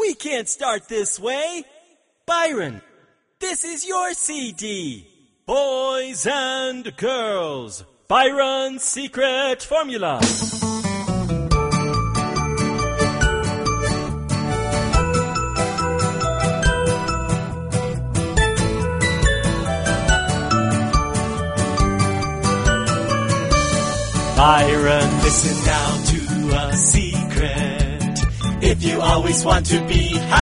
We can't start this way. Byron, this is your CD. Boys and Girls, Byron's Secret Formula. Byron, listen now to a secret. If you always want to be